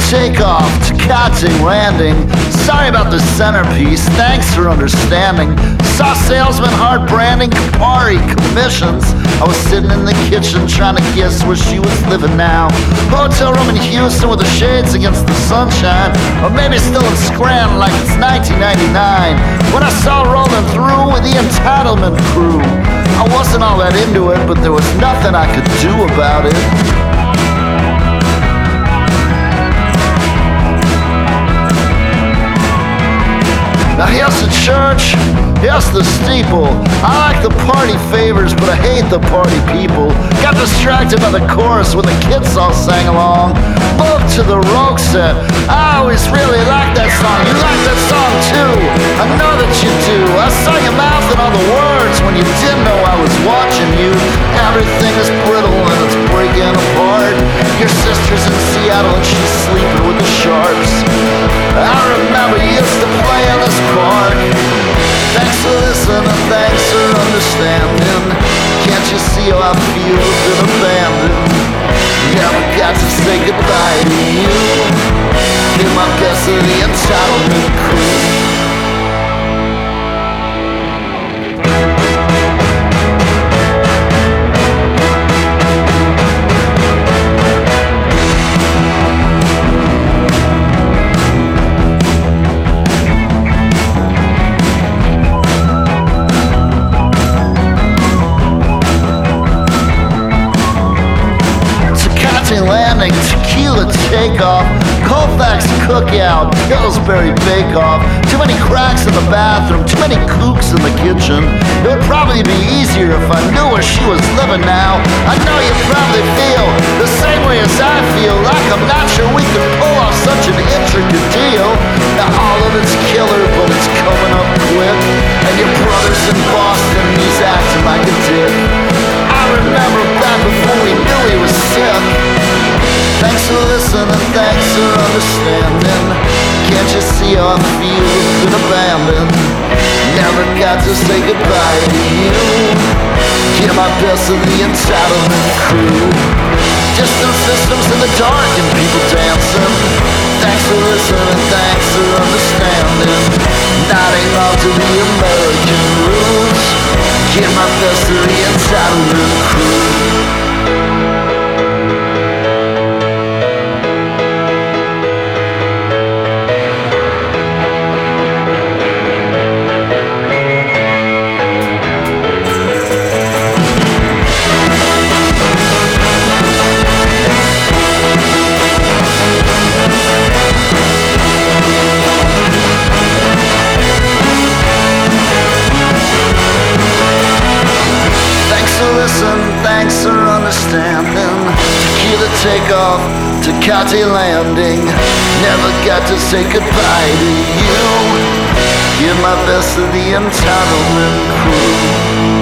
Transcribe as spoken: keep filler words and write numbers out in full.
takeoff, Tecate landing. Sorry about the centerpiece, thanks for understanding. Saw salesman hard branding, Campari commissions. I was sitting in the kitchen trying to guess where she was living now. Hotel room in Houston with the shades against the sunshine, or maybe still in Scranton like it's nineteen ninety-nine. When I saw her rolling through with the entitlement crew, I wasn't all that into it, but there was nothing I could do about it. Now here's the church, here's the steeple. I like the party favors, but I hate the party people. Got distracted by the chorus when the kids all sang along. Moved to the Rogue set, I always really liked that song. You like that song too, I know that you do. I saw you mouthing all the words when you didn't know I was watching you. Everything is brittle and it's breaking apart. Your sister's in Seattle and she's sleeping with the Sharps. I remember you used to play in this park. Thanks for listening, thanks for understanding. Can't you see how I feel been abandoned? Never got to say goodbye to you. Give my best to the entitlement crew. Landing, tequila takeoff, Colfax cookout, Pillsbury bake-off. Too many cracks in the bathroom, too many kooks in the kitchen. It would probably be easier if I knew where she was living now. I know you probably feel the same way as I feel, like I'm not sure we could pull off such an intricate deal. Now all of it's killer, but it's coming up quick. And your brother's in Boston, he's acting like a dick. I remember back before we knew he was sick. Thanks for listening, thanks for understanding. Can't you see how I feel been abandoned? Never got to say goodbye to you. Give my best to the entitlement crew. Distant systems in the dark and people dancing. Thanks for listening, thanks for understanding. Nodding off to the American rules. Give my best to the entitlement crew. Thanks for understanding. Tequila takeoff, Tecate landing. Never got to say goodbye to you. Give my best to the entitlement crew.